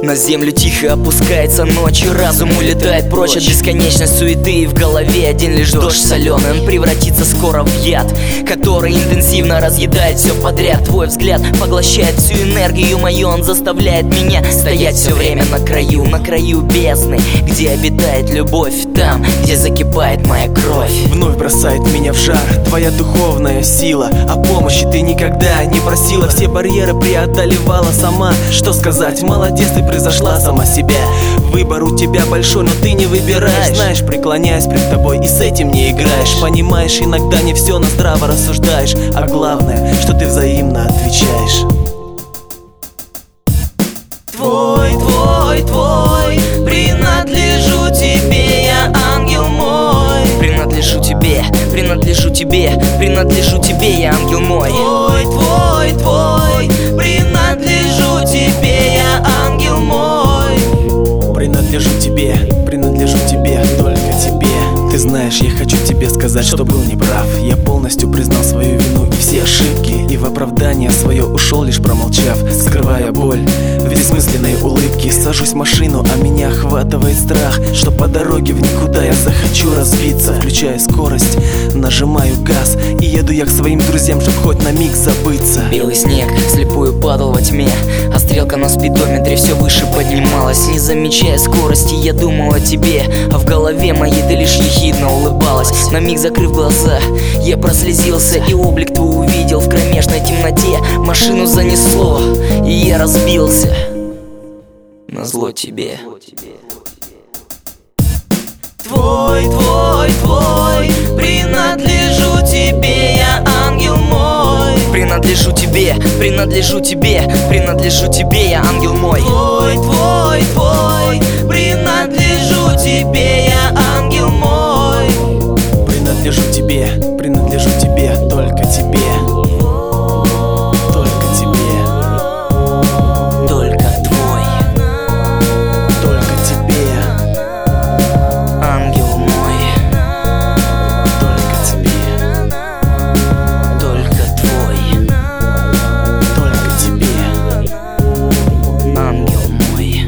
На землю тихо опускается ночь, и разум улетает прочь от бесконечной суеты. И в голове один лишь дождь соленый, он превратится скоро в яд, который интенсивно разъедает все подряд. Твой взгляд поглощает всю энергию мою, он заставляет меня стоять все время на краю бездны, где обитает любовь, там, где закипает моя кровь. Вновь бросает меня в жар твоя духовная сила. О помощи ты никогда не просила, все барьеры преодолевала сама. Что сказать, молодец, ты превзошла сама себя. Выбор у тебя большой, но ты не выбираешь. Знаешь, преклоняюсь пред тобой и с этим не играешь. Понимаешь, иногда не все, но здраво рассуждаешь. А главное, что ты взаимно отвечаешь. Твой, принадлежу тебе, я ангел мой. Принадлежу тебе, принадлежу тебе, принадлежу тебе, я ангел мой. Твой, принадлежу тебе, я ангел мой. Принадлежу тебе, только тебе. Ты знаешь, я хочу тебе сказать, что был неправ. Я полностью признал свою вину и все ошибки, и в оправдание свое ушел, лишь промолчав, скрывая боль в бессмысленной улыбке. Сажусь в машину, а меня охватывает страх, что по дороге в никуда я захочу разбиться. Включаю скорость, нажимаю газ, и еду я к своим друзьям, чтоб хоть на миг забыться. Белый снег вслепую падал во тьме, а стрелка на спидометре все выше поднималась. Не замечая скорости, я думал о тебе, а в голове моей ты лишь ехидно улыбалась. На миг закрыв глаза, я прослезился, и облик твой увидел в кромешной темноте. Машину занесло, и я разбился назло тебе. Твой, принадлежу тебе, я ангел мой. Принадлежу тебе, принадлежу тебе, принадлежу тебе, я ангел мой. Твой, принадлежу тебе, я ангел мой. Принадлежу тебе, только тебе. Только тебе. Только твой. Только тебе. Ангел мой. Только тебе. Только твой. Только тебе. Ангел мой.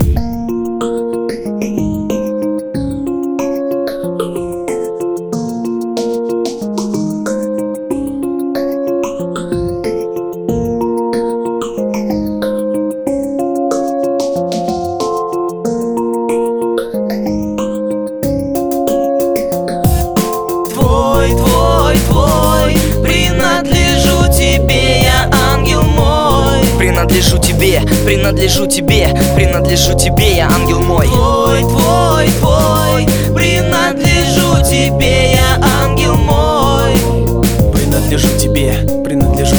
Твой, принадлежу тебе, я ангел мой. Принадлежу тебе, принадлежу тебе, принадлежу тебе, я ангел мой. Твой, принадлежу тебе, я ангел мой. Принадлежу тебе,